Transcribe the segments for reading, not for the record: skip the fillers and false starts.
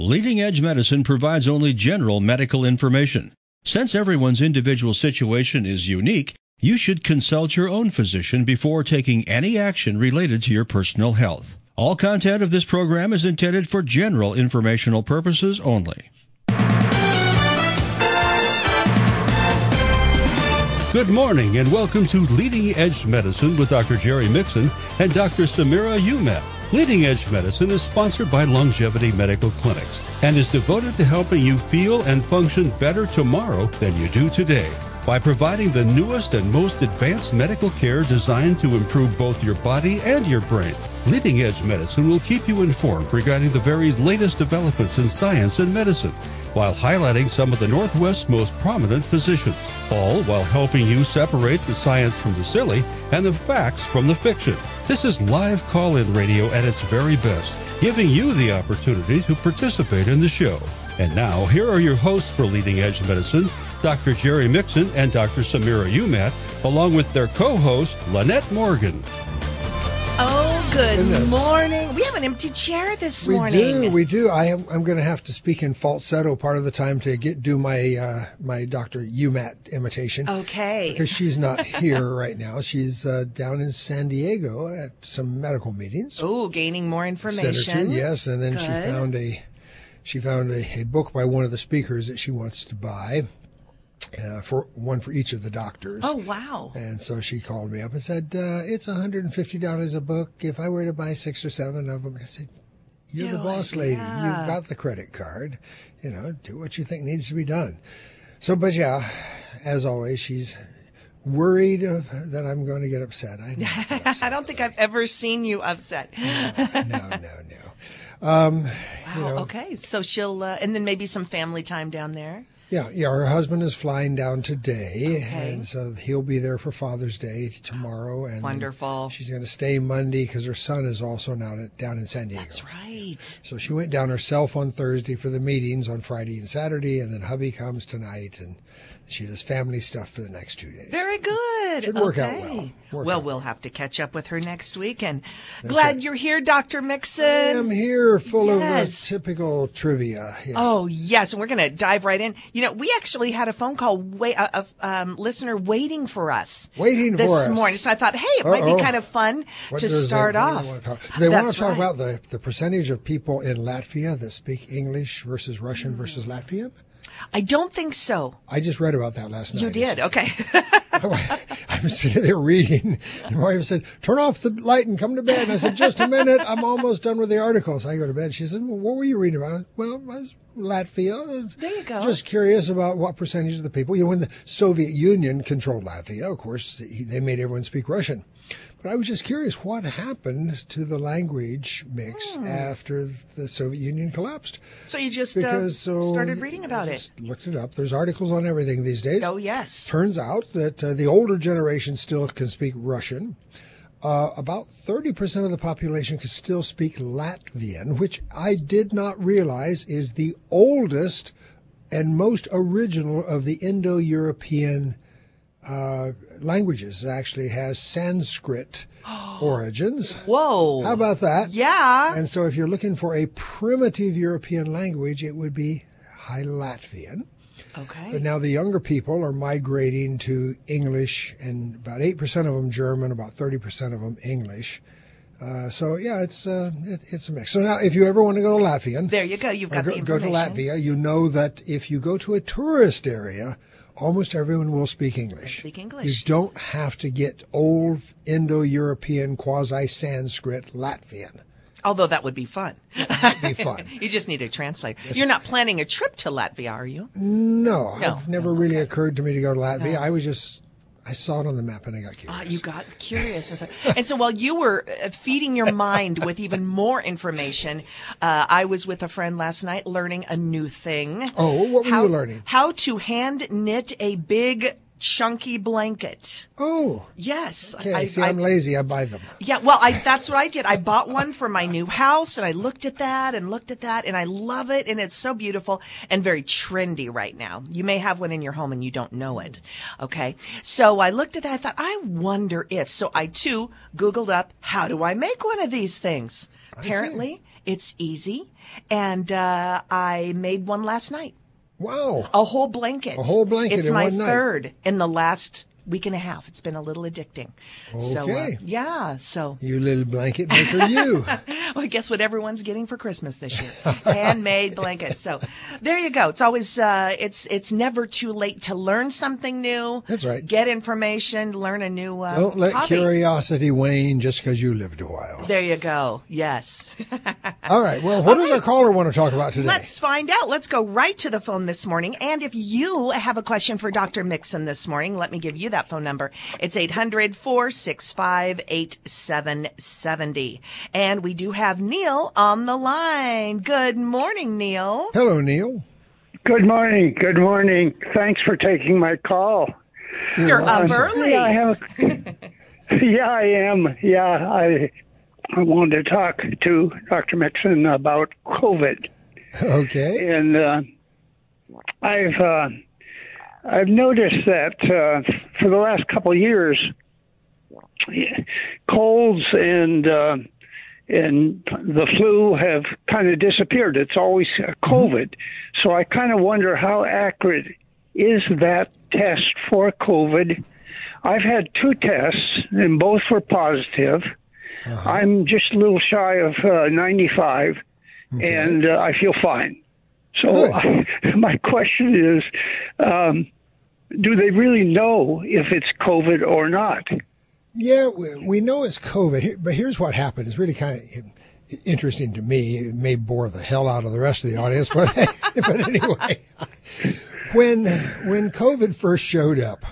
Leading Edge Medicine provides only general medical information. Since everyone's individual situation is unique, you should consult your own physician before taking any action related to your personal health. All content of this program is intended for general informational purposes only. Good morning and welcome to Leading Edge Medicine with Dr. Jerry Mixon and Dr. Samira Umat. Leading Edge Medicine is sponsored by Longevity Medical Clinics and is devoted to helping you feel and function better tomorrow than you do today by providing the newest and most advanced medical care designed to improve both your body and your brain. Leading Edge Medicine will keep you informed regarding the very latest developments in science and medicine, while highlighting some of the Northwest's most prominent physicians, all while helping you separate the science from the silly and the facts from the fiction. This is live call-in radio at its very best, giving you the opportunity to participate in the show. And now, here are your hosts for Leading Edge Medicine, Dr. Jerry Mixon and Dr. Samira Umat, along with their co-host, Lynette Morgan. Oh, good morning. We have an empty chair this morning. We do. I'm going to have to speak in falsetto part of the time to do my my Dr. Umat imitation. Okay. Because she's not here right now. She's down in San Diego at some medical meetings. Oh, gaining more information. Yes, and then Good. she found a book by one of the speakers that she wants to buy. For each of the doctors. Oh, wow. And so she called me up and said, it's $150 a book if I were to buy 6 or 7 of them. I said, you're the boss lady. Yeah. You've got the credit card. Do what you think needs to be done. So, but yeah, as always, she's worried that I'm going to get upset. I don't think I've ever seen you upset. No. Wow, okay. So she'll, and then maybe some family time down there. Yeah. Her husband is flying down today, Okay. and so he'll be there for Father's Day tomorrow. And Wonderful. She's going to stay Monday because her son is also now down in San Diego. That's right. So she went down herself on Thursday for the meetings on Friday and Saturday, and then hubby comes tonight, and she does family stuff for the next 2 days. Very good. Should work out well. We'll have to catch up with her next week. And glad you're here, Dr. Mixon. I am here full of Yes. typical trivia. Yeah. Oh, yes. And we're going to dive right in. We actually had a phone call, listener waiting for us. This morning. So I thought, hey, it might be kind of fun to start off. Do they want to talk about the percentage of people in Latvia that speak English versus Russian versus Latvian? I don't think so. I just read about that last night. You did? Okay. I was sitting there reading, and my wife said, turn off the light and come to bed. And I said, just a minute, I'm almost done with the article. So I go to bed. She said, well, what were you reading about? Well, I was Latvia. There you go. Just curious about what percentage of the people. When the Soviet Union controlled Latvia, of course, they made everyone speak Russian. But I was just curious what happened to the language mix after the Soviet Union collapsed. So you just started reading about it. Just looked it up. There's articles on everything these days. Oh, yes. Turns out that the older generation still can speak Russian. About 30% of the population can still speak Latvian, which I did not realize is the oldest and most original of the Indo-European languages. It actually has Sanskrit origins. Whoa. How about that? Yeah. And so if you're looking for a primitive European language, it would be High Latvian. Okay. But now the younger people are migrating to English, and about 8% of them German, about 30% of them English. So yeah, it's a mix. So now, if you ever want to go to Latvian, there you go. You've got the information. Go to Latvia. You know that if you go to a tourist area, almost everyone will speak English. You don't have to get old Indo-European quasi-Sanskrit Latvian. Although that would be fun. That'd be fun. You just need a translator. You're not planning a trip to Latvia, are you? No. It never really occurred to me to go to Latvia. I saw it on the map and I got curious. You got curious. And so while you were feeding your mind with even more information, I was with a friend last night learning a new thing. Oh, what were you learning? How to hand knit a big chunky blanket. Oh. Yes. Okay, I'm lazy. I buy them. Yeah, well, that's what I did. I bought one for my new house, and I looked at that, and I love it, and it's so beautiful and very trendy right now. You may have one in your home and you don't know it. Okay? So I looked at that. I thought, I wonder if. So I, too, Googled up, how do I make one of these things? Apparently, It's easy. And I made one last night. Wow. A whole blanket. A whole blanket It's in my one night. third in the last week and a half. It's been a little addicting. Okay. So, so. You little blanket maker, you. Well, guess what everyone's getting for Christmas this year? Handmade blankets. So there you go. It's always, it's never too late to learn something new. That's right. Get information, learn a new Don't let hobby. curiosity wane just because you lived a while. There you go. Yes. All right. Well, what does our caller want to talk about today? Let's find out. Let's go right to the phone this morning. And if you have a question for Dr. Mixon this morning, let me give you that phone number. It's 800-465-8770. And we do have Neil on the line. Good morning, Neil. Hello, Neil. Good morning. Good morning. Thanks for taking my call. You're up early. Yeah, I am. Yeah, I wanted to talk to Dr. Mixon about COVID. Okay. And I've noticed that for the last couple of years, colds and the flu have kind of disappeared. It's always COVID. So I kind of wonder how accurate is that test for COVID. I've had 2 tests, and both were positive. I'm just a little shy of 95, and I feel fine. So my question is, do they really know if it's COVID or not? Yeah, we know it's COVID, but here's what happened. It's really kind of interesting to me. It may bore the hell out of the rest of the audience, but but anyway, when COVID first showed up,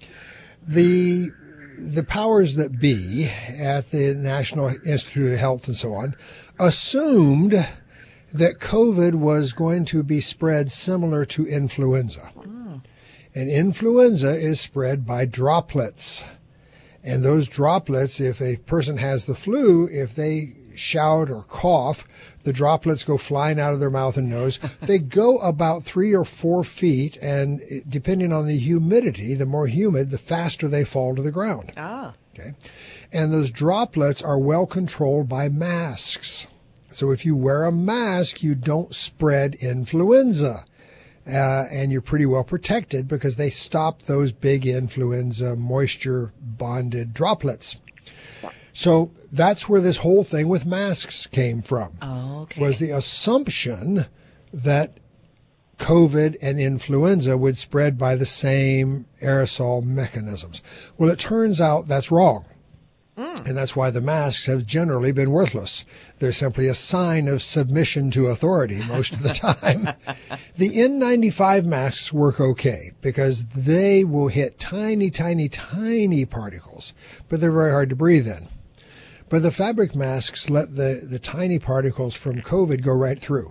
the powers that be at the National Institute of Health and so on assumed that COVID was going to be spread similar to influenza. And influenza is spread by droplets. And those droplets, if a person has the flu, if they shout or cough, the droplets go flying out of their mouth and nose. They go about 3 or 4 feet, and depending on the humidity, the more humid, the faster they fall to the ground. Okay. And those droplets are well controlled by masks. So if you wear a mask, you don't spread influenza. And you're pretty well protected because they stop those big influenza moisture-bonded droplets. So that's where this whole thing with masks came from. Was the assumption that COVID and influenza would spread by the same aerosol mechanisms. Well, it turns out that's wrong. And that's why the masks have generally been worthless. They're simply a sign of submission to authority most of the time. The N95 masks work okay because they will hit tiny, tiny, tiny particles, but they're very hard to breathe in. But the fabric masks let the tiny particles from COVID go right through.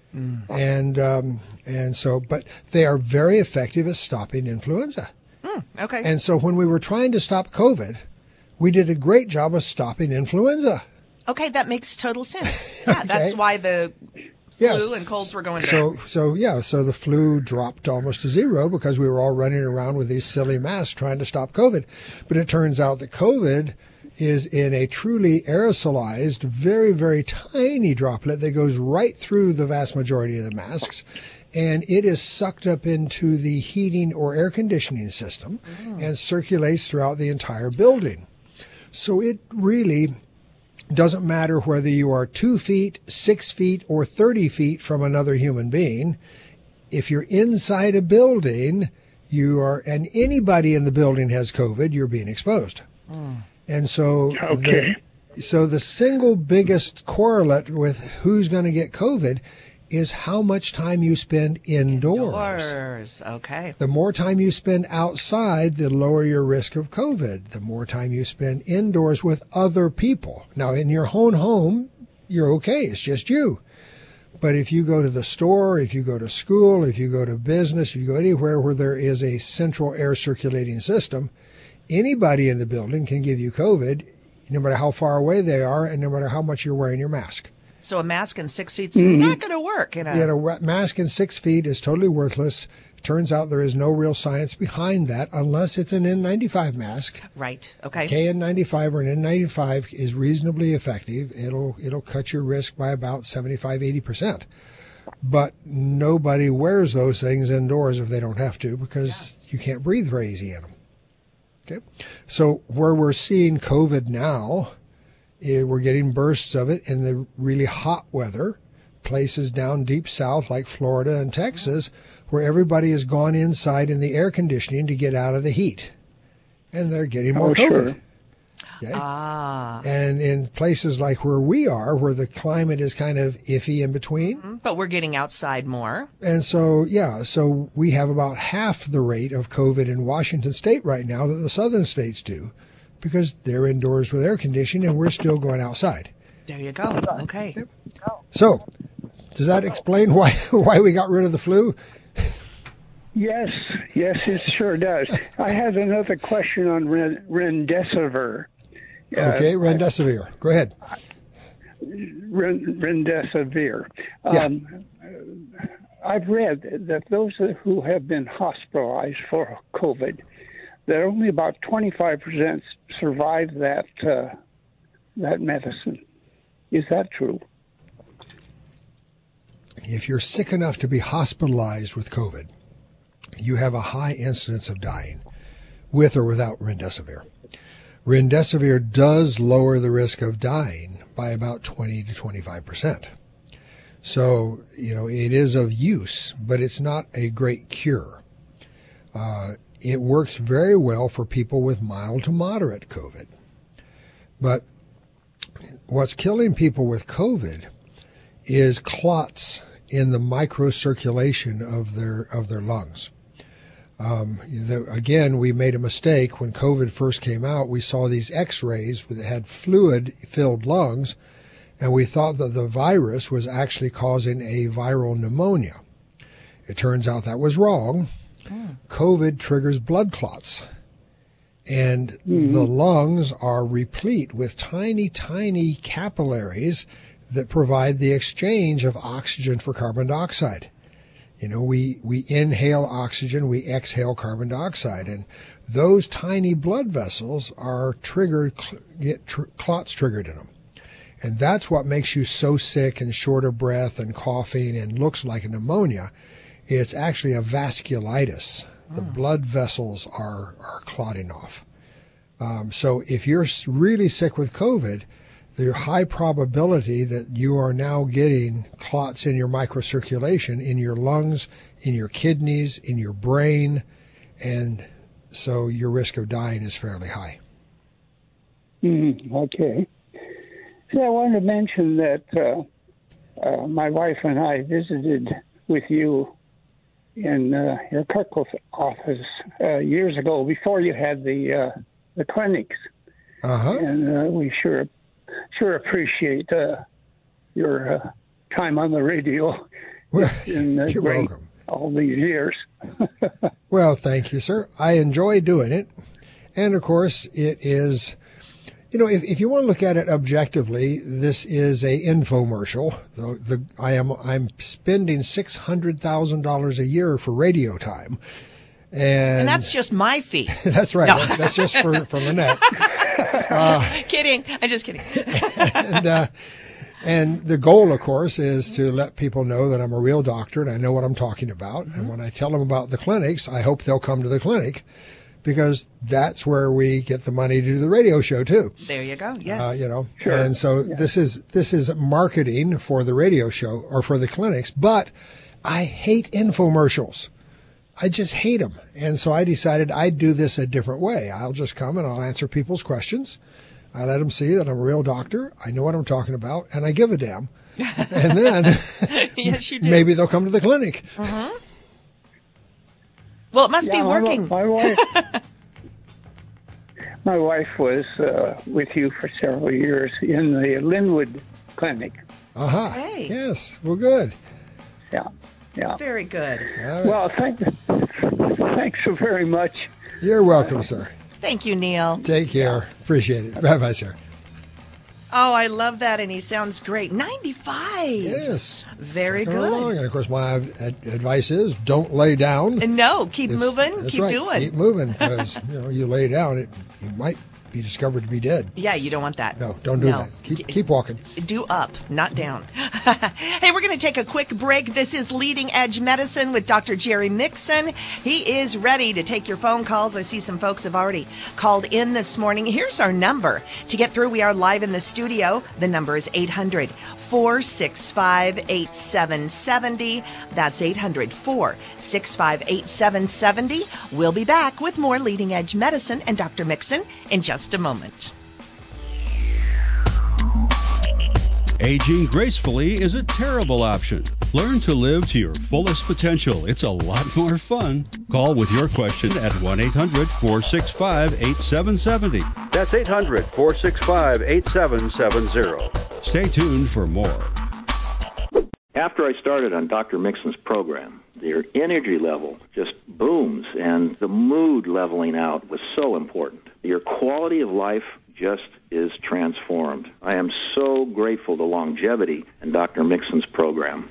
And so, but they are very effective at stopping influenza. Okay. And so when we were trying to stop COVID, we did a great job of stopping influenza. Okay, that makes total sense. Yeah, that's why the flu and colds were going down. So the flu dropped almost to zero because we were all running around with these silly masks trying to stop COVID. But it turns out that COVID is in a truly aerosolized, very, very tiny droplet that goes right through the vast majority of the masks. And it is sucked up into the heating or air conditioning system and circulates throughout the entire building. So it really doesn't matter whether you are 2 feet, 6 feet, or 30 feet from another human being. If you're inside a building, and anybody in the building has COVID, you're being exposed. And so, the single biggest correlate with who's going to get COVID is how much time you spend indoors. Okay. The more time you spend outside, the lower your risk of COVID. The more time you spend indoors with other people. Now, in your own home, you're okay. It's just you. But if you go to the store, if you go to school, if you go to business, if you go anywhere where there is a central air circulating system, anybody in the building can give you COVID, no matter how far away they are and no matter how much you're wearing your mask. So a mask in 6 feet's not going to work. A mask in 6 feet is totally worthless Turns out there is no real science behind that unless it's an N95 mask. Right. Okay. KN95 or an N95 is reasonably effective. It'll cut your risk by about 75-80%. But nobody wears those things indoors if they don't have to because you can't breathe very easy in them. Okay. So where we're seeing COVID now, we're getting bursts of it in the really hot weather, places down deep south like Florida and Texas, where everybody has gone inside in the air conditioning to get out of the heat. And they're getting more COVID. Sure. Okay? And in places like where we are, where the climate is kind of iffy in between. But we're getting outside more. And so, so we have about half the rate of COVID in Washington State right now that the southern states do because they're indoors with air conditioning and we're still going outside. There you go. Okay. So, does that explain why we got rid of the flu? Yes, it sure does. I had another question on remdesivir. Okay, remdesivir. Go ahead. Remdesivir. I've read that those who have been hospitalized for COVID, that only about 25% survive that medicine. Is that true? If you're sick enough to be hospitalized with COVID, you have a high incidence of dying, with or without remdesivir. Remdesivir does lower the risk of dying by about 20 to 25%. So, it is of use, but it's not a great cure. It works very well for people with mild to moderate COVID. But what's killing people with COVID is clots in the microcirculation of their lungs. Again, we made a mistake when COVID first came out. We saw these X-rays that had fluid-filled lungs, and we thought that the virus was actually causing a viral pneumonia. It turns out that was wrong. COVID triggers blood clots, and the lungs are replete with tiny, tiny capillaries that provide the exchange of oxygen for carbon dioxide. We inhale oxygen, we exhale carbon dioxide, and those tiny blood vessels are triggered, clots triggered in them. And that's what makes you so sick and short of breath and coughing and looks like a pneumonia. It's actually a vasculitis. The blood vessels are clotting off. So if you're really sick with COVID, there's high probability that you are now getting clots in your microcirculation, in your lungs, in your kidneys, in your brain, and so your risk of dying is fairly high. Okay. So I wanted to mention that my wife and I visited with you in your Kirkwood office years ago, before you had the clinics, and we sure appreciate your time on the radio. You're welcome. All these years. Well, thank you, sir. I enjoy doing it. And of course, it is, if you want to look at it objectively, this is a infomercial. I'm spending $600,000 a year for radio time. And that's just my fee. That's right. No. That's just for Lynette. Kidding. I'm just kidding. And the goal, of course, is to let people know that I'm a real doctor and I know what I'm talking about. And when I tell them about the clinics, I hope they'll come to the clinic because that's where we get the money to do the radio show too. There you go. Yes. Sure. And so this is marketing for the radio show or for the clinics, but I hate infomercials. I just hate them. And so I decided I'd do this a different way. I'll just come and I'll answer people's questions. I let them see that I'm a real doctor. I know what I'm talking about, and I give a damn. And then yes, you do. Maybe they'll come to the clinic. Well, it must be working. My wife was with you for several years in the Linwood Clinic. Hey. Yes. Well, good. Yeah. Very good. Right. Well, thanks so very much. You're welcome, sir. Thank you, Neil. Take care. Appreciate it. Bye-bye, sir. Oh, I love that, and he sounds great. 95. Yes. Very Trucking good. along. And of course, my advice is don't lay down. And no, keep moving, That's keep right. doing. Keep moving, because you lay down, you might be discovered to be dead. Yeah, you don't want that. No, don't do that. Keep walking. Do up, not down. Hey, we're going to take a quick break. This is Leading Edge Medicine with Dr. Jerry Mixon. He is ready to take your phone calls. I see some folks have already called in this morning. Here's our number. To get through, we are live in the studio. The number is 800-465-8770. That's 800-465-8770. We'll be back with more Leading Edge Medicine and Dr. Mixon in just a moment. Aging gracefully is a terrible option. Learn to live to your fullest potential. It's a lot more fun. Call with your question at 1-800-465-8770. That's 800-465-8770. Stay tuned for more. After I started on Dr. Mixon's program, your energy level just booms, and the mood leveling out was so important. Your quality of life just is transformed. I am so grateful to longevity and Dr. Mixon's program.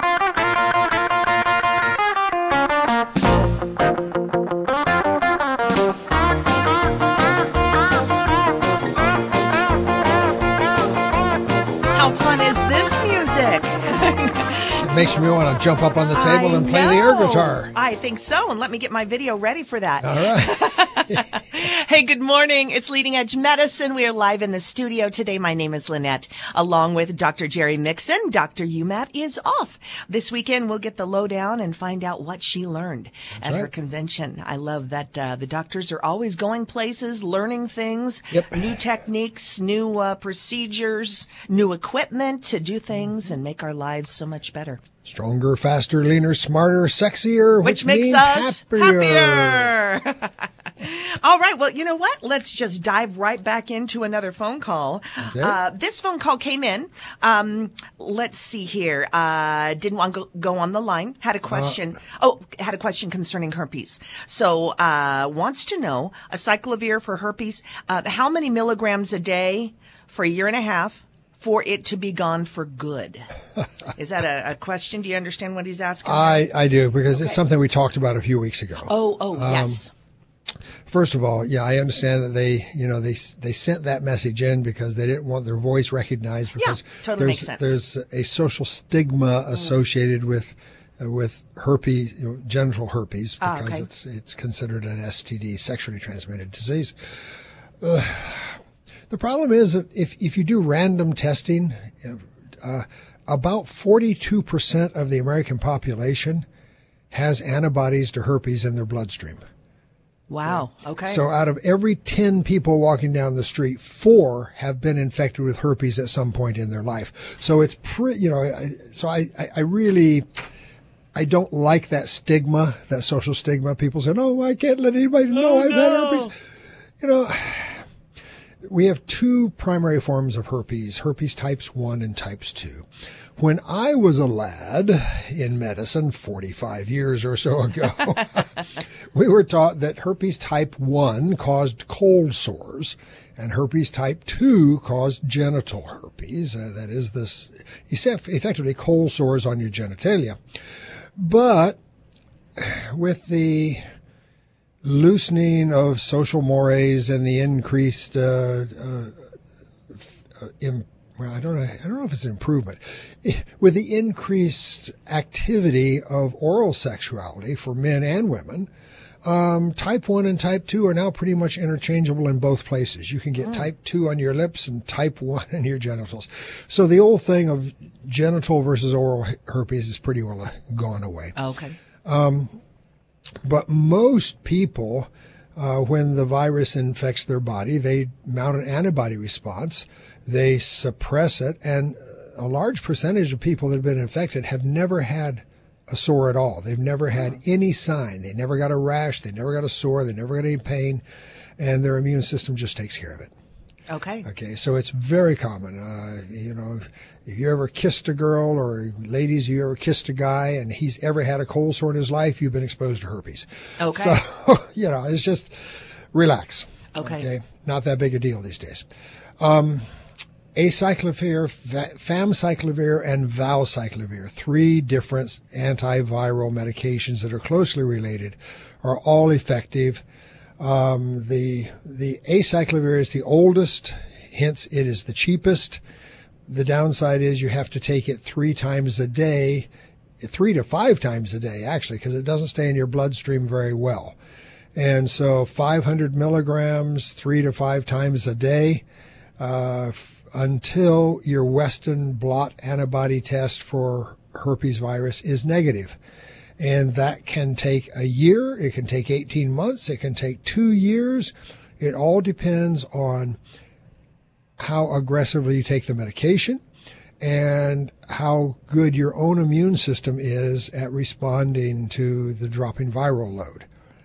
How fun is this music? It makes me want to jump up on the table and play the air guitar. I think so, and let me get my video ready for that. All right. Hey, good morning. It's Leading Edge Medicine. We are live in the studio today. My name is Lynette, along with Dr. Jerry Mixon. Dr. UMAT is off. This weekend, we'll get the lowdown and find out what she learned at her convention. I love that the doctors are always going places, learning things, new techniques, new procedures, new equipment to do things and make our lives so much better. Stronger, faster, leaner, smarter, sexier, which makes means us happier. All right. Well, you know what? Let's just dive right back into another phone call. Okay. This phone call came in. Let's see here. Didn't want to go on the line. Had a question. Had a question concerning herpes. So, wants to know a cyclovir for herpes. How many milligrams a day for a year and a half for it to be gone for good? Is that a question? Do you understand what he's asking? I do, because it's something we talked about a few weeks ago. Yes. First of all, I understand that they sent that message in because they didn't want their voice recognized, because totally makes sense. There's a social stigma associated with herpes, genital herpes, because it's considered an STD, sexually transmitted disease. The problem is that if you do random testing, about 42% of the American population has antibodies to herpes in their bloodstream. Wow. Okay. So out of every 10 people walking down the street, 4 have been infected with herpes at some point in their life. So it's so I don't like that stigma, that social stigma. People say, "Oh, I can't let anybody know I've had herpes." We have 2 primary forms of herpes types 1 and types 2. When I was a lad in medicine 45 years or so ago, we were taught that herpes type 1 caused cold sores and herpes type 2 caused genital herpes. That is effectively cold sores on your genitalia. But with the loosening of social mores and the increased, I don't know if it's an improvement. With the increased activity of oral sexuality for men and women, type 1 and type 2 are now pretty much interchangeable in both places. You can get type 2 on your lips and type 1 in your genitals. So the old thing of genital versus oral herpes is pretty well gone away. Okay. But most people, when the virus infects their body, they mount an antibody response. They suppress it, and a large percentage of people that have been infected have never had a sore at all. They've never had any sign. They never got a rash. They never got a sore. They never got any pain, and their immune system just takes care of it. Okay. So it's very common. If you ever kissed a girl, or ladies, you ever kissed a guy and he's ever had a cold sore in his life, you've been exposed to herpes. Okay. So, it's just relax. Okay. Not that big a deal these days. acyclovir, famciclovir, and valciclovir, 3 different antiviral medications that are closely related, are all effective. The acyclovir is the oldest, hence it is the cheapest. The downside is you have to take it 3 times a day, 3 to 5 times a day, actually, because it doesn't stay in your bloodstream very well. And so 500 milligrams, 3 to 5 times a day, until your Western blot antibody test for herpes virus is negative. And that can take a year, it can take 18 months, it can take 2 years. It all depends on how aggressively you take the medication and how good your own immune system is at responding to the dropping viral load.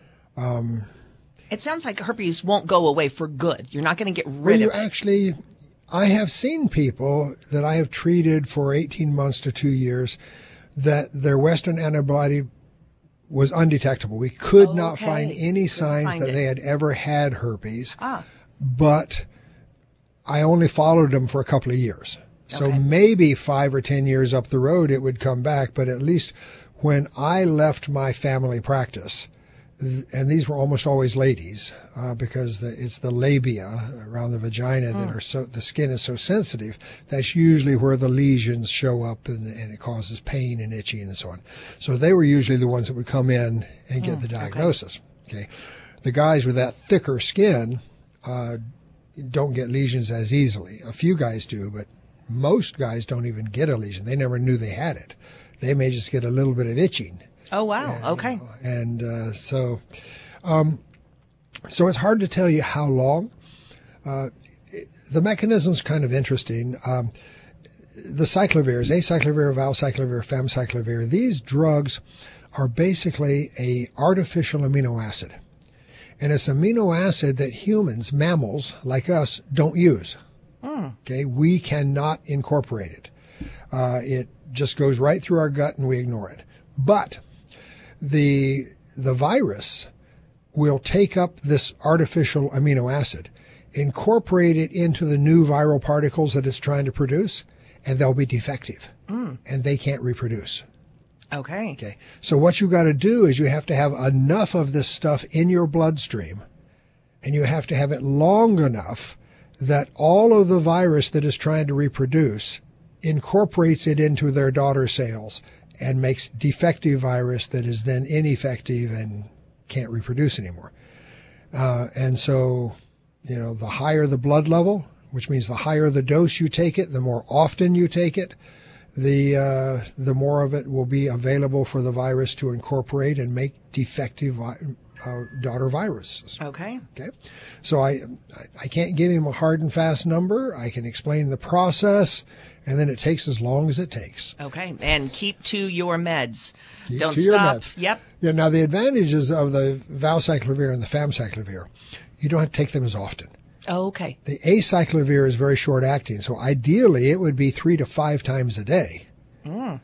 It sounds like herpes won't go away for good. You're not going to get rid of it. I have seen people that I have treated for 18 months to 2 years that their Western antibody was undetectable. We could not find any signs that they had ever had herpes, but I only followed them for a couple of years. So maybe 5 or 10 years up the road, it would come back. But at least when I left my family practice, and these were almost always ladies, because it's the labia around the vagina that are the skin is so sensitive. That's usually where the lesions show up, and it causes pain and itching and so on. So they were usually the ones that would come in and get the diagnosis. Okay. The guys with that thicker skin, don't get lesions as easily. A few guys do, but most guys don't even get a lesion. They never knew they had it. They may just get a little bit of itching. Oh, wow. Okay. So it's hard to tell you how long. The mechanism's kind of interesting. The cyclovirs, acyclovir, valciclovir, famciclovir, these drugs are basically a artificial amino acid. And it's amino acid that humans, mammals like us, don't use. Okay, we cannot incorporate it. It just goes right through our gut and we ignore it. But the virus will take up this artificial amino acid, incorporate it into the new viral particles that it's trying to produce, and they'll be defective. And they can't reproduce. Okay. So what you got to do is you have to have enough of this stuff in your bloodstream, and you have to have it long enough that all of the virus that is trying to reproduce incorporates it into their daughter cells and makes defective virus that is then ineffective and can't reproduce anymore. And so, the higher the blood level, which means the higher the dose you take it, the more often you take it, the more of it will be available for the virus to incorporate and make defective daughter viruses. Okay. So I can't give him a hard and fast number. I can explain the process, and then it takes as long as it takes. Okay. And keep to your meds. Don't stop. Your meds. Yep. Yeah. Now the advantages of the valciclovir and the famciclovir, you don't have to take them as often. Oh, okay. The acyclovir is very short acting, so ideally it would be 3 to 5 times a day. I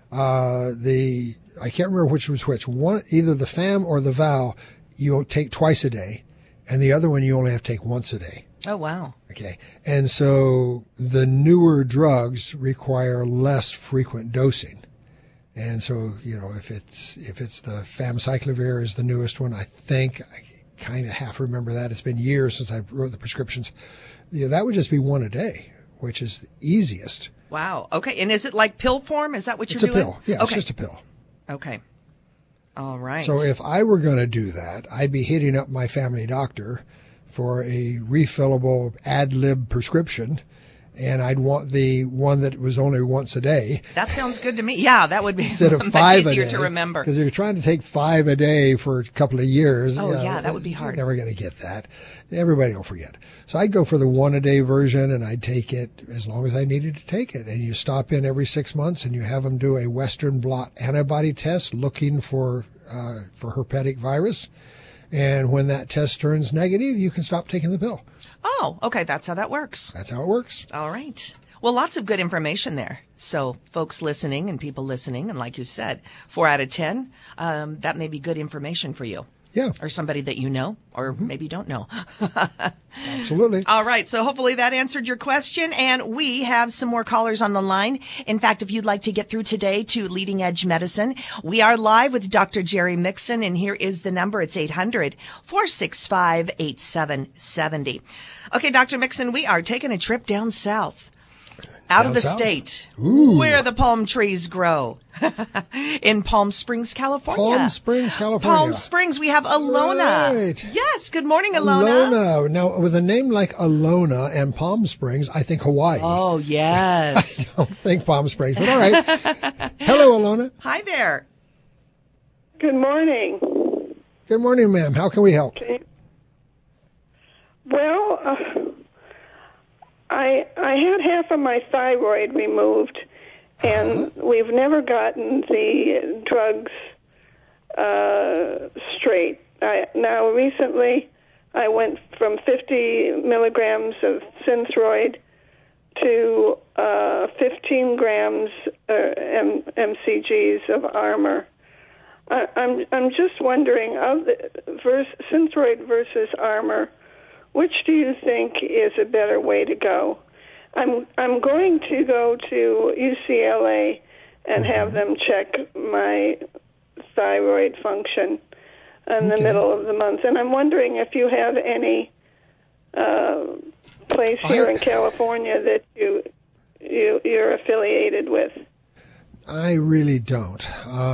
can't remember which was which. One, either the fam or the val, you take twice a day, and the other one you only have to take once a day. Oh, wow. Okay. And so the newer drugs require less frequent dosing. And so, if it's the famciclovir is the newest one, I think, I kind of half remember that. It's been years since I wrote the prescriptions. That would just be 1 a day, which is the easiest. Wow. Okay. And is it like pill form? Is that what you're doing? It's a pill. Yeah, It's just a pill. Okay. All right. So if I were going to do that, I'd be hitting up my family doctor for a refillable ad lib prescription, and I'd want the one that was only once a day. That sounds good to me. Yeah, that would be instead of much 5 easier a day, to remember. Because if you're trying to take 5 a day for a couple of years, that would be hard. You're never going to get that. Everybody will forget. So I'd go for the 1 a day version, and I'd take it as long as I needed to take it. And you stop in every 6 months, and you have them do a Western blot antibody test looking for herpetic virus. And when that test turns negative, you can stop taking the pill. Oh, okay. That's how that works. That's how it works. All right. Well, lots of good information there. So folks listening and people listening, and like you said, 4 out of 10, that may be good information for you. Yeah. Or somebody that you know, or maybe don't know. Absolutely. All right. So hopefully that answered your question. And we have some more callers on the line. In fact, if you'd like to get through today to Leading Edge Medicine, we are live with Dr. Jerry Mixon. And here is the number. It's 800-465-8770. Okay, Dr. Mixon, we are taking a trip down south. Out of the state, where the palm trees grow. In Palm Springs, California. Palm Springs, California. Palm Springs, we have Alona. Right. Yes, good morning, Alona. Alona. Now, with a name like Alona and Palm Springs, I think Hawaii. Oh, yes. I don't think Palm Springs, but all right. Hello, Alona. Hi there. Good morning. Good morning, ma'am. How can we help? Well, I had half of my thyroid removed, and we've never gotten the drugs straight. Now, recently, I went from 50 milligrams of Synthroid to 15 grams MCGs of Armour. I'm just wondering, of the Synthroid versus Armour, which do you think is a better way to go? I'm going to go to UCLA and have them check my thyroid function in the middle of the month. And I'm wondering if you have any place here in California that you're affiliated with. I really don't.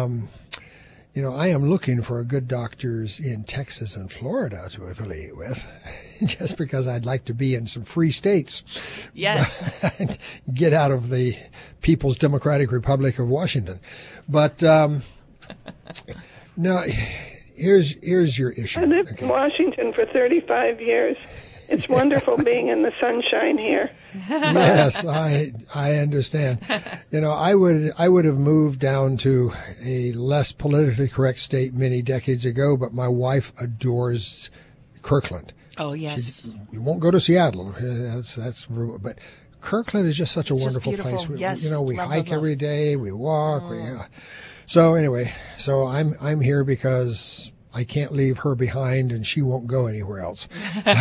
I am looking for good doctors in Texas and Florida to affiliate with, just because I'd like to be in some free states. Yes. Get out of the People's Democratic Republic of Washington. But no, here's your issue. I lived in Washington for 35 years. It's wonderful being in the sunshine here. Yes, I understand. I would have moved down to a less politically correct state many decades ago, but my wife adores Kirkland. Oh, yes. We won't go to Seattle. But Kirkland is just such a wonderful place. Yes. We hike every day. We walk. So anyway, I'm here because I can't leave her behind, and she won't go anywhere else.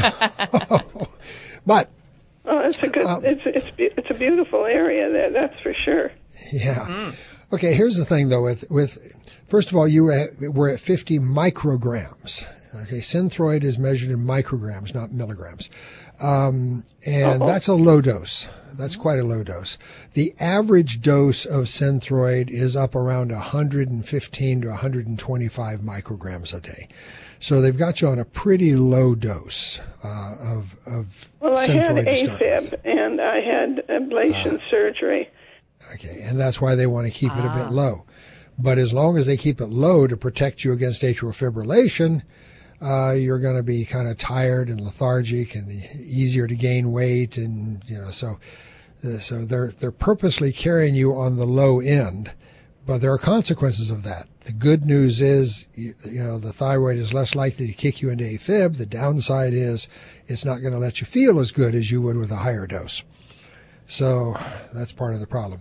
But it's a good. It's a beautiful area there. That's for sure. Yeah. Okay. Here's the thing, though. With first of all, we're at 50 micrograms. Okay. Synthroid is measured in micrograms, not milligrams, and that's a low dose. That's quite a low dose. The average dose of Synthroid is up around 115 to 125 micrograms a day. So they've got you on a pretty low dose of Well, I Synthroid had to start with. AFib, and I had ablation surgery. Okay, and that's why they want to keep it a bit low. But as long as they keep it low to protect you against atrial fibrillation, you're going to be kind of tired and lethargic and easier to gain weight, and so they're purposely carrying you on the low end, but there are consequences of that. The good news is the thyroid is less likely to kick you into AFib. The downside is it's not going to let you feel as good as you would with a higher dose. So that's part of the problem.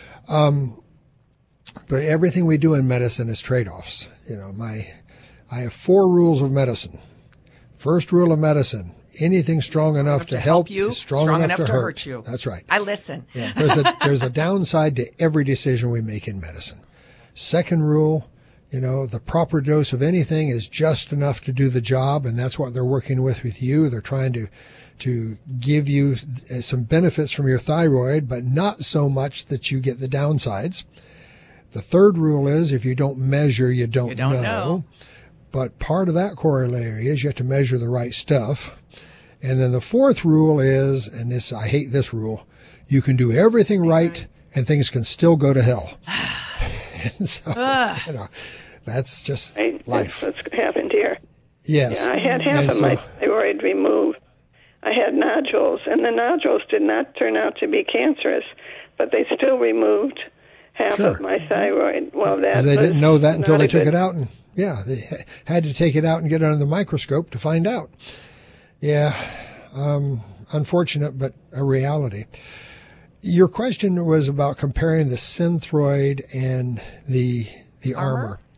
But everything we do in medicine is trade-offs. I have 4 rules of medicine. First rule of medicine: anything strong enough to help you is strong enough to hurt you. That's right. I listen. Yeah, there's a downside to every decision we make in medicine. Second rule, the proper dose of anything is just enough to do the job, and that's what they're working with you. They're trying to give you some benefits from your thyroid, but not so much that you get the downsides. The third rule is if you don't measure, you don't know. But part of that corollary is you have to measure the right stuff. And then the fourth rule is, and this, I hate this rule, you can do everything right and things can still go to hell. And so, that's just life. That's happened here. Yes. Yeah, I had half of my thyroid removed. I had nodules, and the nodules did not turn out to be cancerous, but they still removed half of my thyroid. Well, because they didn't know that until they took it out, and they had to take it out and get it under the microscope to find out. Yeah, unfortunate, but a reality. Your question was about comparing the Synthroid and the Armour.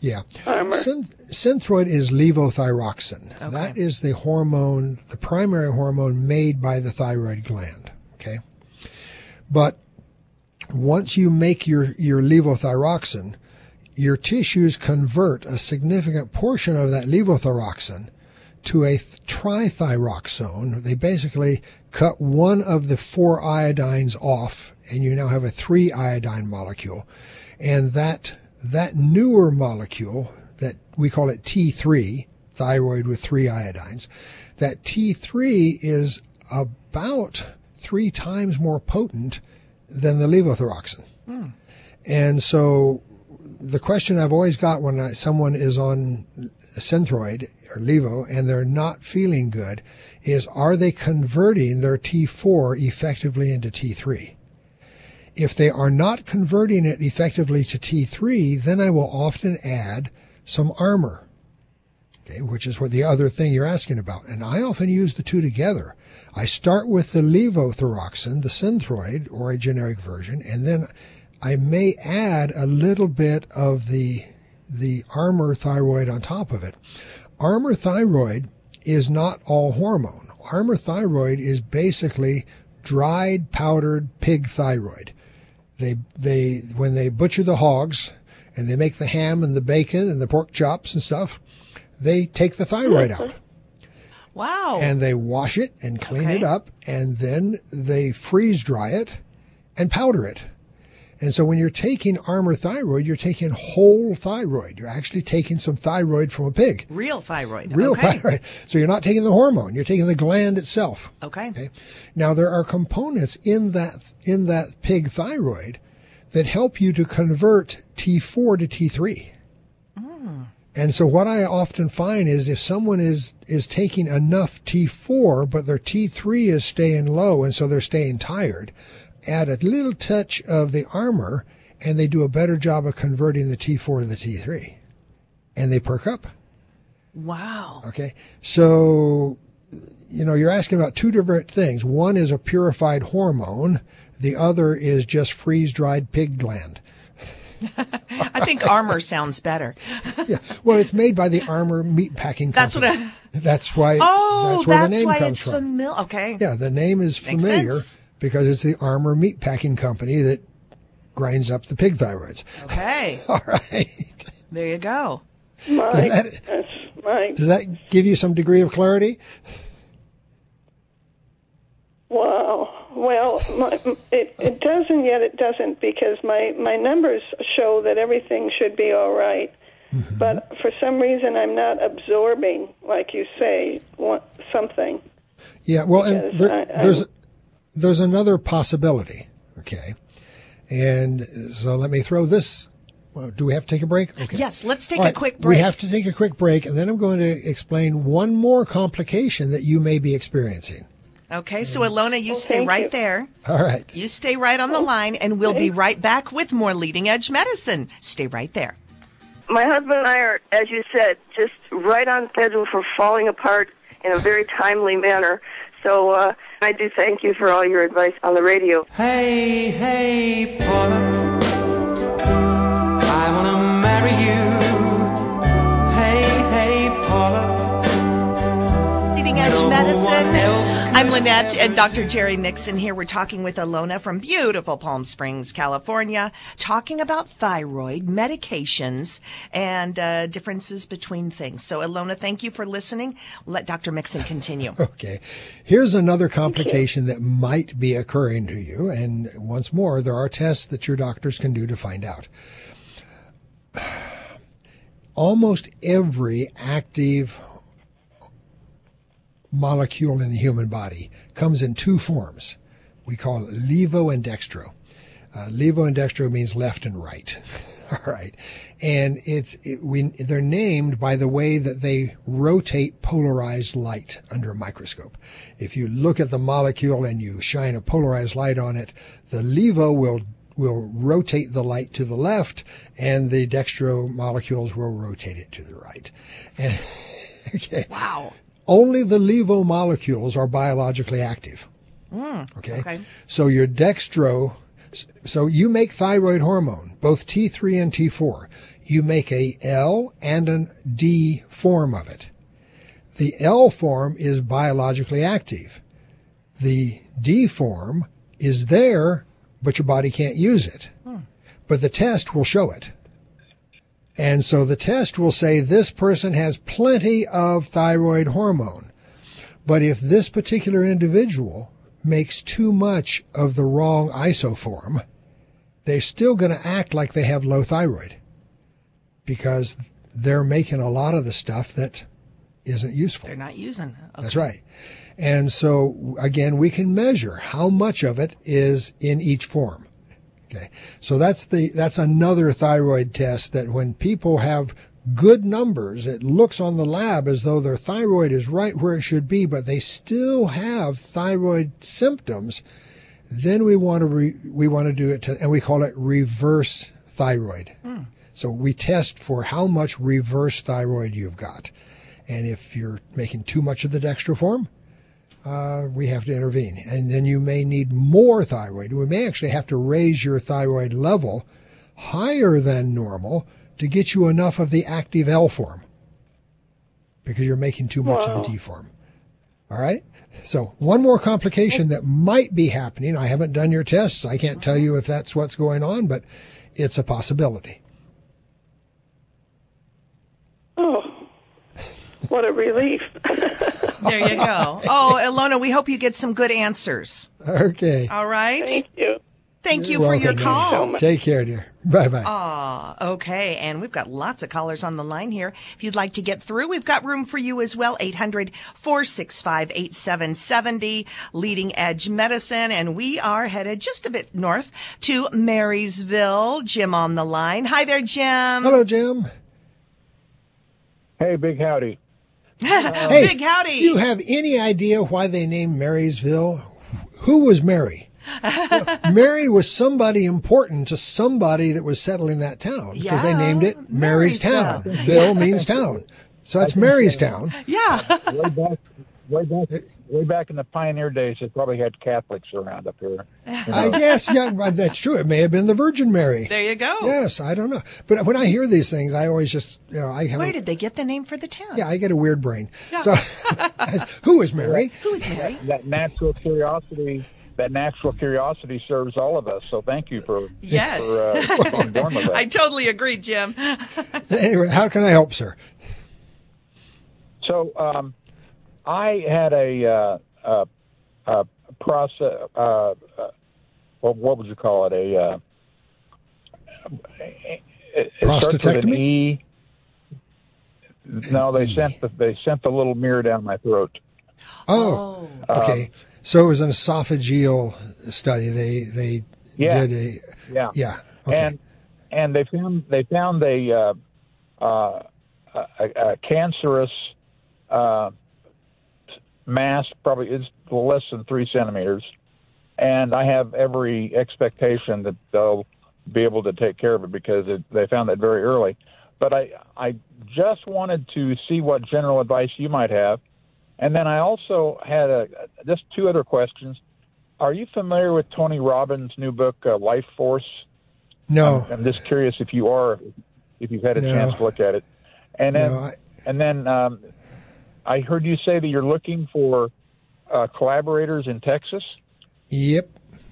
Yeah. Armor. Synthroid is levothyroxine. Okay. That is the hormone, the primary hormone made by the thyroid gland. Okay. But once you make your levothyroxine, your tissues convert a significant portion of that levothyroxine to a trithyroxone. They basically cut one of the 4 iodines off, and you now have a 3 iodine molecule. And that newer molecule, that we call it T3, thyroid with 3 iodines, that T3 is about 3 times more potent than the levothyroxine. And so the question I've always got when someone is on Synthroid or Levo and they're not feeling good is, are they converting their T4 effectively into T3? If they are not converting it effectively to T3, then I will often add some Armour, okay, which is what the other thing you're asking about. And I often use the two together. I start with the levothyroxine, the Synthroid, or a generic version, and then I may add a little bit of the Armour thyroid on top of it. Armour thyroid is not all hormone. Armour thyroid is basically dried, powdered pig thyroid. They when they butcher the hogs and they make the ham and the bacon and the pork chops and stuff, they take the thyroid out. Wow. And they wash it and clean it up, and then they freeze dry it and powder it. And so when you're taking Armour thyroid, you're taking whole thyroid. You're actually taking some thyroid from a pig. Real thyroid. Real Okay. thyroid. So you're not taking the hormone. You're taking the gland itself. Okay. Now there are components in that pig thyroid that help you to convert T4 to T3. And so what I often find is if someone is taking enough T4, but their T3 is staying low and so they're staying tired, add a little touch of the Armour and they do a better job of converting the T4 to the T3. And they perk up. Wow. Okay. So, you're asking about two different things. One is a purified hormone. The other is just freeze-dried pig gland. I think Armour sounds better. Yeah. Well, it's made by the Armour meat packing company. That's why. Oh, that's where that's the name why comes it's from. familiar. Okay. Yeah, the name is Makes familiar sense. because it's the Armour meat packing company that grinds up the pig thyroids. Okay. All right. There you go. Does that give you some degree of clarity? Wow. Well, it does and yet it doesn't, because my numbers show that everything should be all right. Mm-hmm. But for some reason, I'm not absorbing, like you say, something. Yeah, well, and there's another possibility, okay? And so let me throw this. Well, do we have to take a break? Okay. Yes, let's take All a quick break. We have to take a quick break, and then I'm going to explain one more complication that you may be experiencing. Okay, so Ilona, you stay right there. All right. You stay right on the line, and we'll be right back with more Leading Edge Medicine. Stay right there. My husband and I are, as you said, just right on schedule for falling apart in a very timely manner. So I do thank you for all your advice on the radio. Hey, Paula, I want to marry you. Hey, Paula. Leading Edge Medicine. I'm Lynette and Dr. Jerry Mixon here. We're talking with Ilona from beautiful Palm Springs, California, talking about thyroid medications and differences between things. So, Ilona, thank you for listening. Let Dr. Mixon continue. Okay. Here's another complication that might be occurring to you. And once more, there are tests that your doctors can do to find out. Almost every active molecule in the human body comes in two forms. We call it levo and dextro. Levo and dextro means left and right. All right. And they're named by the way that they rotate polarized light under a microscope. If you look at the molecule and you shine a polarized light on it, the levo will rotate the light to the left, and the dextro molecules will rotate it to the right. And, okay. Wow. Only the levo molecules are biologically active. Okay. So your dextro, So you make thyroid hormone, both T3 and T4. You make a L and a D form of it. The L form is biologically active. The D form is there, but your body can't use it. But the test will show it. And so the test will say this person has plenty of thyroid hormone. But if this particular individual makes too much of the wrong isoform, they're still going to act like they have low thyroid because they're making a lot of the stuff that isn't useful. They're not using it. Okay. That's right. And so, again, we can measure how much of it is in each form. Okay. So that's another thyroid test that when people have good numbers, it looks on the lab as though their thyroid is right where it should be, but they still have thyroid symptoms. Then we want to do it, and we call it reverse thyroid. So we test for how much reverse thyroid you've got. And if you're making too much of the dextroform, we have to intervene. And then you may need more thyroid. We may actually have to raise your thyroid level higher than normal to get you enough of the active L form because you're making too much of the D form. All right? So one more complication that might be happening. I haven't done your tests. I can't tell you if that's what's going on, but it's a possibility. Oh, what a relief. There you go. Oh, Ilona, we hope you get some good answers. Okay. All right? Thank you. Thank you for your call. Take care, dear. Bye-bye. Okay. And we've got lots of callers on the line here. If you'd like to get through, we've got room for you as well. 800-465-8770, Leading Edge Medicine. And we are headed just a bit north to Marysville. Jim on the line. Hi there, Jim. Hello, Jim. Hey, big howdy. Hey, big howdy. Do you have any idea why they named Marysville? Who was Mary? Well, Mary was somebody important to somebody that was settling that town because they named it Mary's Town. Ville means town. So that's Mary's Town. Yeah. Way back in the pioneer days, they probably had Catholics around up here. I guess, yeah, that's true. It may have been the Virgin Mary. There you go. Yes, I don't know. But when I hear these things, I always just, Where did they get the name for the town? Yeah, I get a weird brain. Yeah. So, who is Mary? Who is Mary? That natural curiosity serves all of us. So thank you for being born with that. I totally agree, Jim. Anyway, how can I help, sir? So, I had a process. What would you call it? It starts with an E. No, they sent the little mirror down my throat. Oh, okay. So it was an esophageal study. They did a Okay. And they found a cancerous mass, probably is less than 3 centimeters, and I have every expectation that they'll be able to take care of it because they found that very early. But I just wanted to see what general advice you might have. And then I also had just 2 other questions. Are you familiar with Tony Robbins' new book, Life Force? No. I'm just curious if you've had a chance to look at it. And then, I heard you say that you're looking for collaborators in Texas. Yep.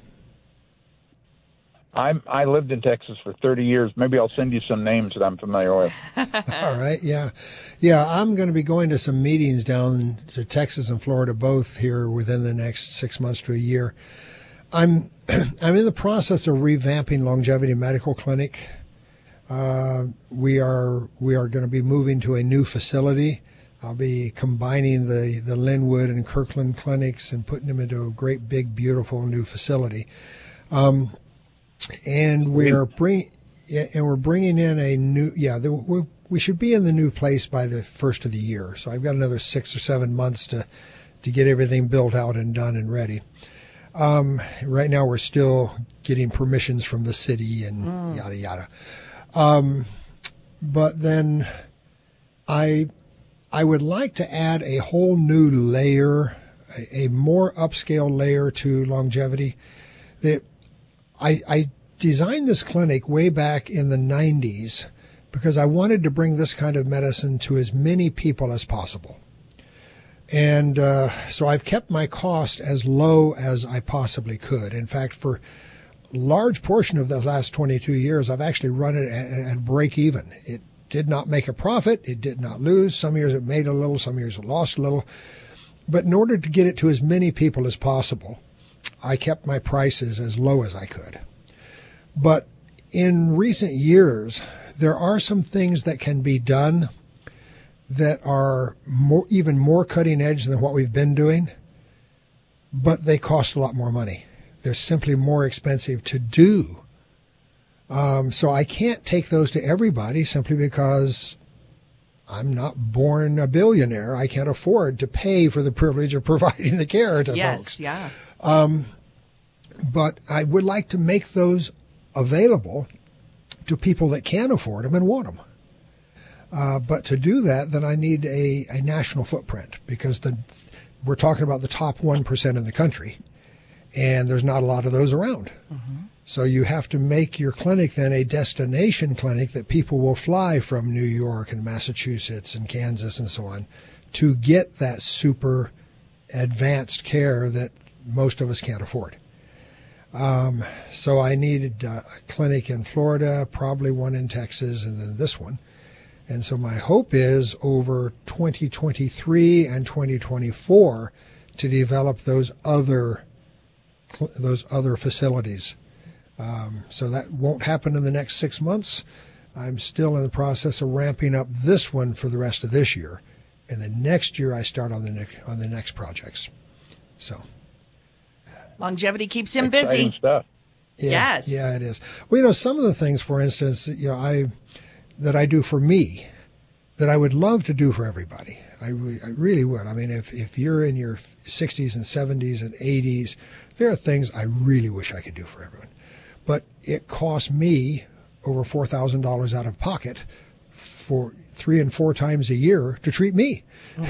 I lived in Texas for 30 years. Maybe I'll send you some names that I'm familiar with. All right. Yeah. I'm going to be going to some meetings down to Texas and Florida, both here within the next 6 months to a year. I'm in the process of revamping Longevity Medical Clinic. We are going to be moving to a new facility. I'll be combining the Linwood and Kirkland clinics and putting them into a great, big, beautiful new facility. And we're bringing in a new, we should be in the new place by the first of the year. So I've got another 6 or 7 months to get everything built out and done and ready. Right now we're still getting permissions from the city and yada, yada. But then I would like to add a whole new layer, a more upscale layer to longevity. That I designed this clinic way back in the 90s because I wanted to bring this kind of medicine to as many people as possible. And so I've kept my cost as low as I possibly could. In fact, for a large portion of the last 22 years, I've actually run it at break even. It did not make a profit. It did not lose. Some years it made a little, some years it lost a little. But in order to get it to as many people as possible, I kept my prices as low as I could. But in recent years, there are some things that can be done that are even more cutting edge than what we've been doing, but they cost a lot more money. They're simply more expensive to do. So I can't take those to everybody simply because I'm not born a billionaire. I can't afford to pay for the privilege of providing the care to folks. Yes, yeah. But I would like to make those available to people that can afford them and want them. But to do that, then I need a national footprint because we're talking about the top 1% in the country, and there's not a lot of those around. Mm-hmm. So you have to make your clinic then a destination clinic that people will fly from New York and Massachusetts and Kansas and so on to get that super advanced care that most of us can't afford. So I needed a clinic in Florida, probably one in Texas, and then this one. And so my hope is over 2023 and 2024 to develop those other facilities. So that won't happen in the next 6 months. I'm still in the process of ramping up this one for the rest of this year. And then next year I start on the next projects. So longevity keeps him exciting busy. Stuff. Yeah, yes. Yeah, it is. Well, some of the things, for instance, that I do for me that I would love to do for everybody. I really would. I mean, if you're in your 60s and 70s and 80s, there are things I really wish I could do for everyone. But it costs me over $4,000 out of pocket for 3 and 4 times a year to treat me.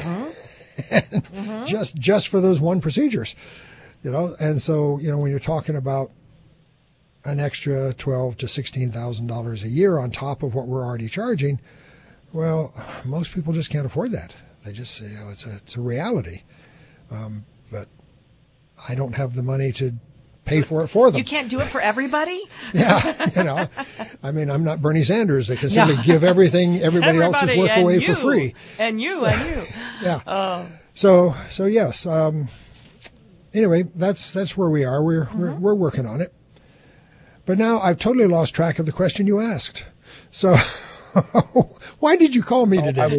Mm-hmm. just for those one procedures, And so, when you're talking about an extra $12,000 to $16,000 a year on top of what we're already charging, well, most people just can't afford that. They just say, it's a reality. But I don't have the money to pay for it for them. You can't do it for everybody? Yeah, I mean, I'm not Bernie Sanders that can simply give everybody else's work away for free. And you. Yeah. Oh. So yes. Anyway, that's where we are. We're working on it. But now I've totally lost track of the question you asked. So why did you call me today?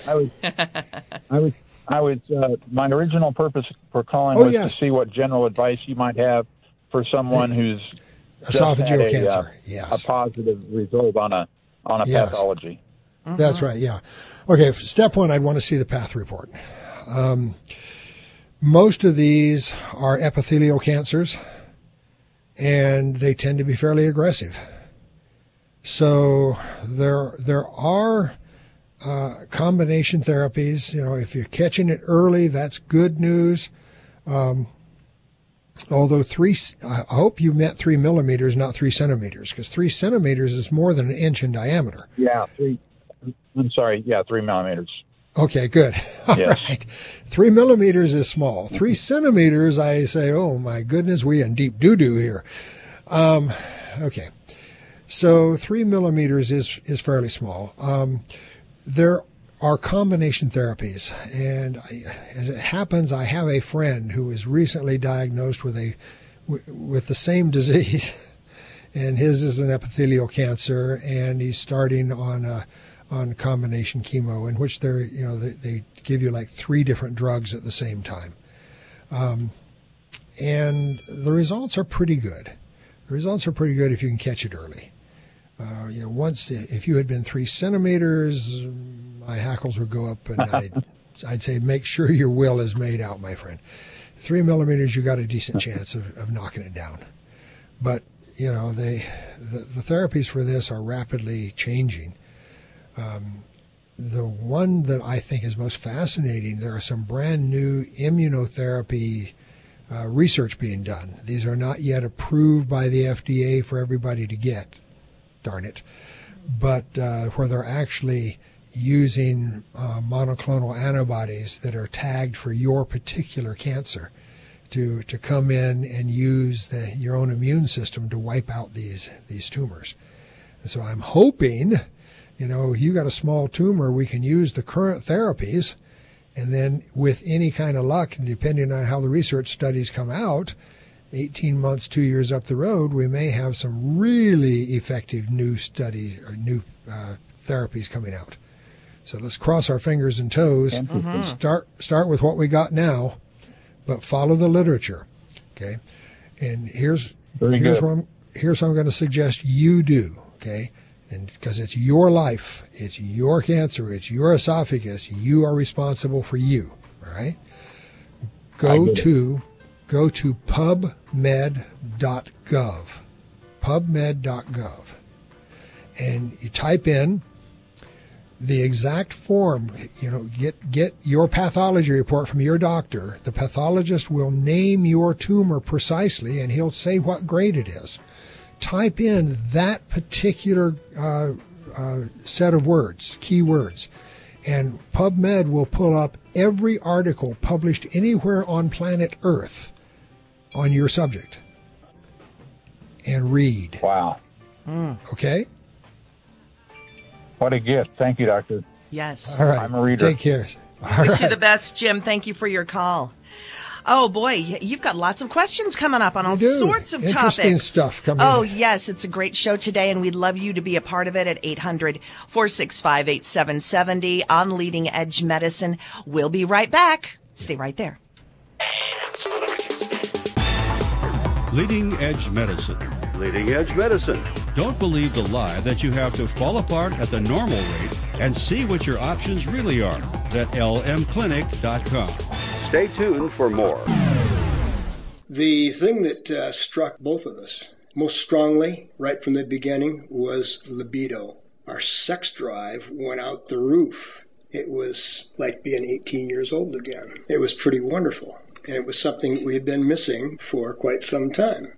My original purpose for calling was to see what general advice you might have for someone who's esophageal cancer. Yes. A positive result on a pathology. Mm-hmm. That's right. Yeah. Okay. Step 1, I'd want to see the path report. Most of these are epithelial cancers, and they tend to be fairly aggressive. So there are combination therapies. If you're catching it early, that's good news. Although I hope you meant 3 millimeters, not 3 centimeters, because 3 centimeters is more than an inch in diameter. Yeah, 3 millimeters. Okay, good. All yes. right. 3 millimeters is small. 3 centimeters, I say, oh my goodness, we in deep doo-doo here. Okay. So 3 millimeters is fairly small. There are combination therapies, and as it happens, I have a friend who was recently diagnosed with the same disease, and his is an epithelial cancer, and he's starting on combination chemo, in which they give you like 3 different drugs at the same time, and the results are pretty good. The results are pretty good if you can catch it early. If you had been 3 centimeters, my hackles would go up, and I'd say make sure your will is made out, my friend. 3 millimeters, you got a decent chance of knocking it down. But the therapies for this are rapidly changing. The one that I think is most fascinating, there are some brand new immunotherapy research being done. These are not yet approved by the FDA for everybody to get, darn it. But where they're actually using monoclonal antibodies that are tagged for your particular cancer to come in and use your own immune system to wipe out these tumors. And so I'm hoping, if you got a small tumor, we can use the current therapies, and then with any kind of luck, depending on how the research studies come out, 18 months, 2 years up the road, we may have some really effective new studies or new therapies coming out. So let's cross our fingers and toes. Mm-hmm. Start with what we got now, but follow the literature. Okay, and here's what I'm going to suggest you do. Okay, and because it's your life, it's your cancer, it's your esophagus, you are responsible for you. All right, go to PubMed.gov, PubMed.gov, and you type in the exact form. Get your pathology report from your doctor. The pathologist will name your tumor precisely, and he'll say what grade it is. Type in that particular set of words, keywords, and PubMed will pull up every article published anywhere on planet Earth on your subject and read. Wow. Okay? What a gift. Thank you, Doctor. Yes. All right. I'm a reader. Take care. Wish you the best, Jim. Thank you for your call. Oh, boy, you've got lots of questions coming up on all sorts of Interesting topics. Stuff coming Oh, in. yes, it's a great show today, and we'd love you to be a part of it at 800-465-8770 on Leading Edge Medicine. We'll be right back. Stay right there. Leading Edge Medicine. Leading Edge Medicine. Don't believe the lie that you have to fall apart at the normal rate and see what your options really are at lmclinic.com. Stay tuned for more. The thing that struck both of us most strongly right from the beginning was libido. Our sex drive went out the roof. It was like being 18 years old again. It was pretty wonderful. And it was something we had been missing for quite some time.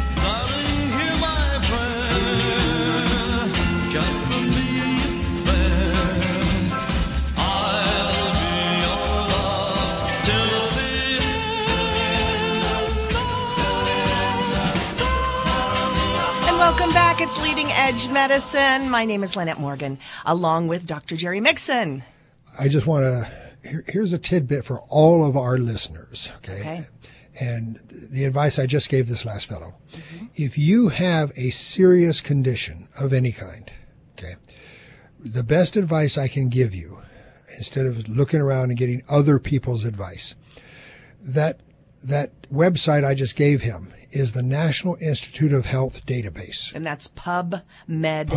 Welcome back. It's Leading Edge Medicine. My name is Lynette Morgan, along with Dr. Jerry Mixon. I just want to, here's a tidbit for all of our listeners, okay? And the advice I just gave this last fellow. Mm-hmm. If you have a serious condition of any kind, okay, the best advice I can give you, instead of looking around and getting other people's advice, that website I just gave him is the National Institute of Health database. And that's PubMed.gov.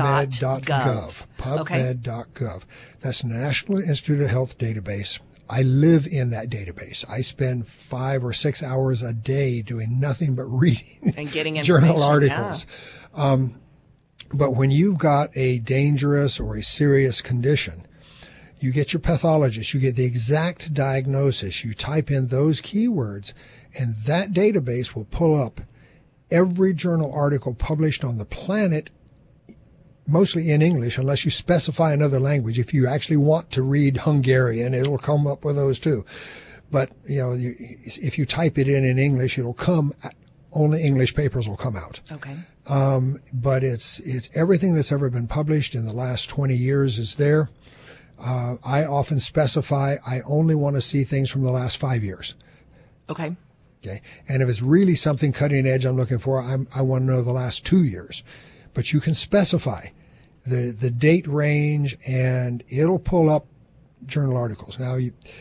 PubMed.gov. That's the National Institute of Health database. I live in that database. I spend 5 or 6 hours a day doing nothing but reading and getting journal articles. Yeah. But when you've got a dangerous or a serious condition, you get your pathologist, you get the exact diagnosis, you type in those keywords, and that database will pull up every journal article published on the planet, mostly in English, unless you specify another language. If you actually want to read Hungarian, it'll come up with those too. But, if you type it in English, it'll come, only English papers will come out. Okay. But it's everything that's ever been published in the last 20 years is there. I often specify I only want to see things from the last 5 years. Okay. Okay. And if it's really something cutting edge I'm looking for, I want to know the last 2 years. But you can specify the date range and it'll pull up journal articles. Now,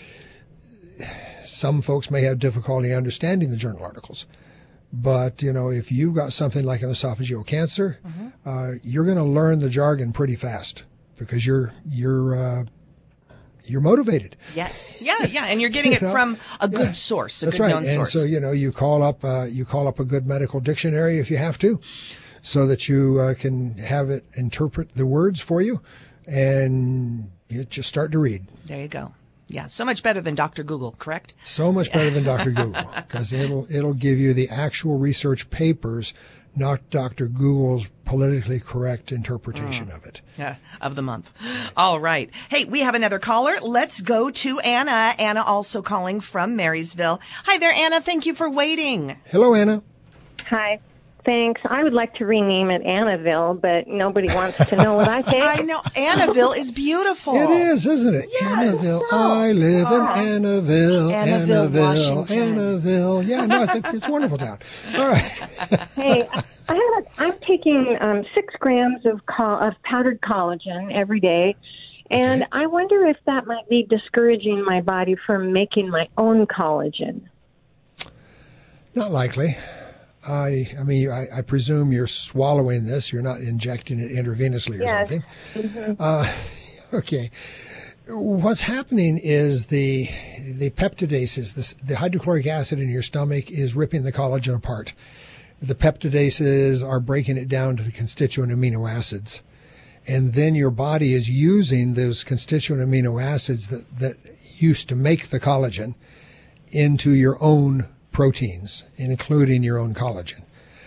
some folks may have difficulty understanding the journal articles. But, if you've got something like an esophageal cancer, mm-hmm. You're going to learn the jargon pretty fast because you're motivated. Yes. Yeah. And you're getting it from a good source, That's good right. known source. And so, you call up a good medical dictionary if you have to, so that you can have it interpret the words for you, and you just start to read. There you go. Yeah, so much better than Dr. Google, correct? So much better than Dr. Google, because it'll give you the actual research papers, not Dr. Google's politically correct interpretation of it. Yeah, of the month. All right. Hey, we have another caller. Let's go to Anna. Anna also calling from Marysville. Hi there, Anna. Thank you for waiting. Hello, Anna. Hi. Thanks. I would like to rename it Annaville, but nobody wants to know what I think. I know. Annaville is beautiful. It is, isn't it? Yes, Annaville. so. I live in Annaville. Washington. Annaville. Yeah, no, it's a wonderful town. All right. Hey, I'm taking 6 grams of powdered collagen every day, and I wonder if that might be discouraging my body from making my own collagen. Not likely. I presume you're swallowing this. You're not injecting it intravenously or something. Mm-hmm. Okay. What's happening is the peptidases, the hydrochloric acid in your stomach is ripping the collagen apart. The peptidases are breaking it down to the constituent amino acids. And then your body is using those constituent amino acids that used to make the collagen into your own proteins, including your own collagen.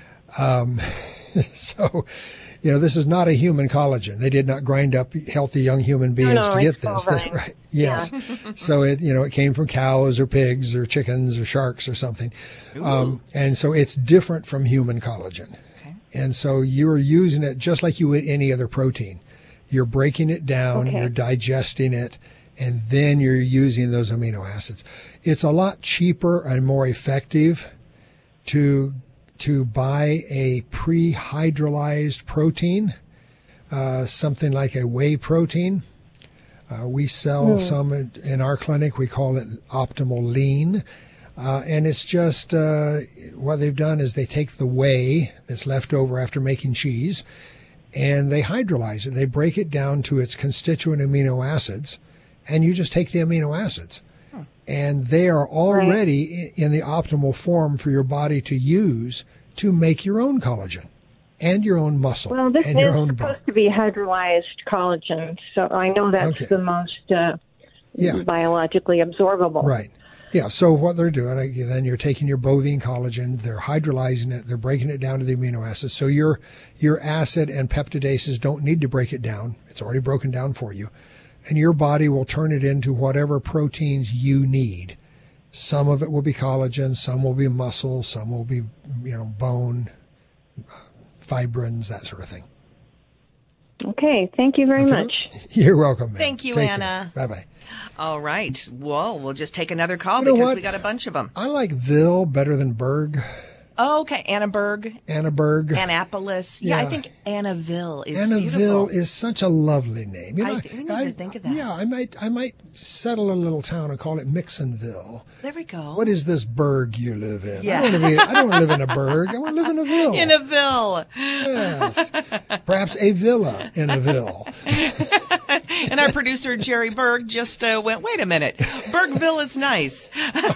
So, this is not a human collagen. They did not grind up healthy young human beings to get this. Right? Yes. Yeah. So it came from cows or pigs or chickens or sharks or something. And so it's different from human collagen. Okay. And so you're using it just like you would any other protein. You're breaking it down, you're digesting it, and then you're using those amino acids. It's a lot cheaper and more effective to buy a pre-hydrolyzed protein, something like a whey protein. We sell some in our clinic. We call it Optimal Lean. And it's just what they've done is they take the whey that's left over after making cheese, and they hydrolyze it. They break it down to its constituent amino acids, and you just take the amino acids. And they are already in the optimal form for your body to use to make your own collagen and your own muscle. Well, this and is your own supposed to be hydrolyzed collagen, so I know that's the most biologically absorbable. Right. Yeah, so what they're doing, then you're taking your bovine collagen, they're hydrolyzing it, they're breaking it down to the amino acids. So your acid and peptidases don't need to break it down. It's already broken down for you. And your body will turn it into whatever proteins you need. Some of it will be collagen, some will be muscle, some will be, bone, fibrins, that sort of thing. Okay, thank you very much. You're welcome, ma'am. Thank you, Take Anna. Care. Bye-bye. All right. Well, we'll just take another call because we got a bunch of them. I like Ville better than Berg. Oh, okay. Annaberg. Annapolis. Yeah, I think Annaville is beautiful. Annaville is such a lovely name. I think we need to think of that. Yeah, I might settle in a little town and call it Mixonville. There we go. What is this burg you live in? Yeah. I don't want to live in a burg. I want to live in a ville. In a ville. Yes. Perhaps a villa in a ville. And our producer, Jerry Berg, just went, wait a minute. Bergville is nice.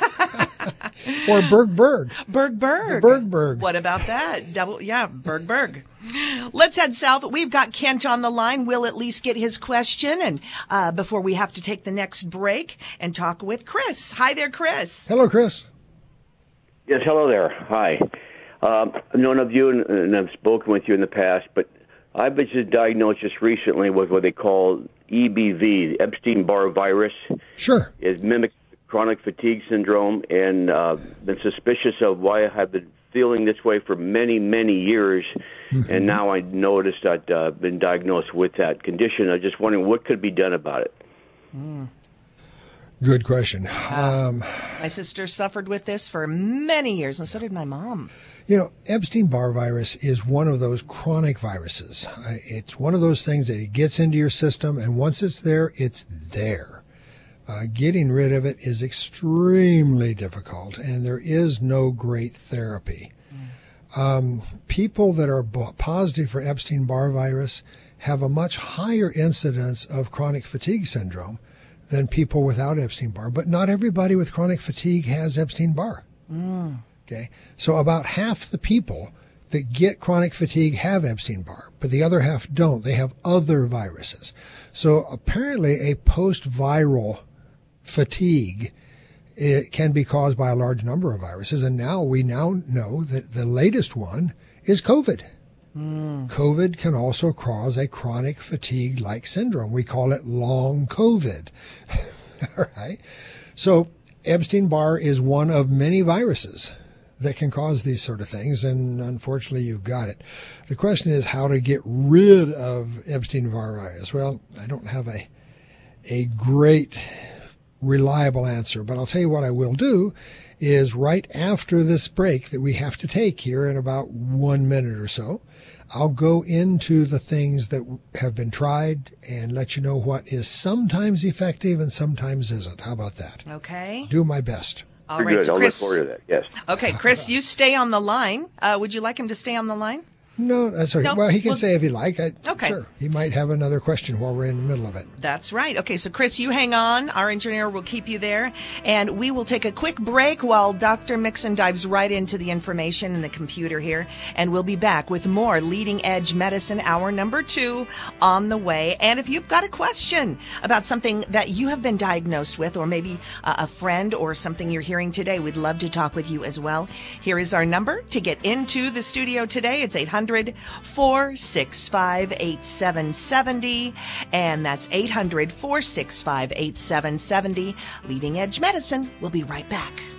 Or Bergberg. Bergberg. Bergberg. What about that? Bergberg. Let's head south. We've got Kent on the line. We'll at least get his question and before we have to take the next break and talk with Chris. Hi there, Chris. Hello, Chris. Yes, hello there. Hi. I've known of you and I've spoken with you in the past, but I've been just diagnosed just recently with what they call EBV, the Epstein-Barr virus. Sure. It mimics chronic fatigue syndrome, and been suspicious of why I have been feeling this way for many, many years. Mm-hmm. And now I noticed that I've been diagnosed with that condition. I'm just wondering what could be done about it. Good question. My sister suffered with this for many years, and so did my mom. Epstein-Barr virus is one of those chronic viruses. It's one of those things that it gets into your system, and once it's there, it's there. Getting rid of it is extremely difficult, and there is no great therapy. People that are positive for Epstein-Barr virus have a much higher incidence of chronic fatigue syndrome than people without Epstein-Barr, but not everybody with chronic fatigue has Epstein-Barr. Okay, so about half the people that get chronic fatigue have Epstein-Barr, but the other half don't. They have other viruses. So apparently a post-viral fatigue, it can be caused by a large number of viruses. And now we know that the latest one is COVID. COVID can also cause a chronic fatigue-like syndrome. We call it long COVID. All right. So Epstein-Barr is one of many viruses that can cause these sort of things, and unfortunately you've got it. The question is how to get rid of Epstein-Barr virus. Well, I don't have a great reliable answer, but I'll tell you what I will do is right after this break that we have to take here in about 1 minute or so, I'll go into the things that have been tried and let you know what is sometimes effective and sometimes isn't. How about that? Okay. Do my best. All right, good. so I'll Chris, look forward to that. Yes. Okay, Chris, you stay on the line. Would you like him to stay on the line? No, that's okay. No, Well, he can say if he like. Okay. Sure. He might have another question while we're in the middle of it. That's right. Okay, so Chris, you hang on. Our engineer will keep you there. And we will take a quick break while Dr. Mixon dives right into the information in the computer here. And we'll be back with more Leading Edge Medicine, hour number 2, on the way. And if you've got a question about something that you have been diagnosed with, or maybe a friend or something you're hearing today, we'd love to talk with you as well. Here is our number to get into the studio today. It's 800-465-8770, and that's 800-465-8770. Leading Edge Medicine. We'll be right back.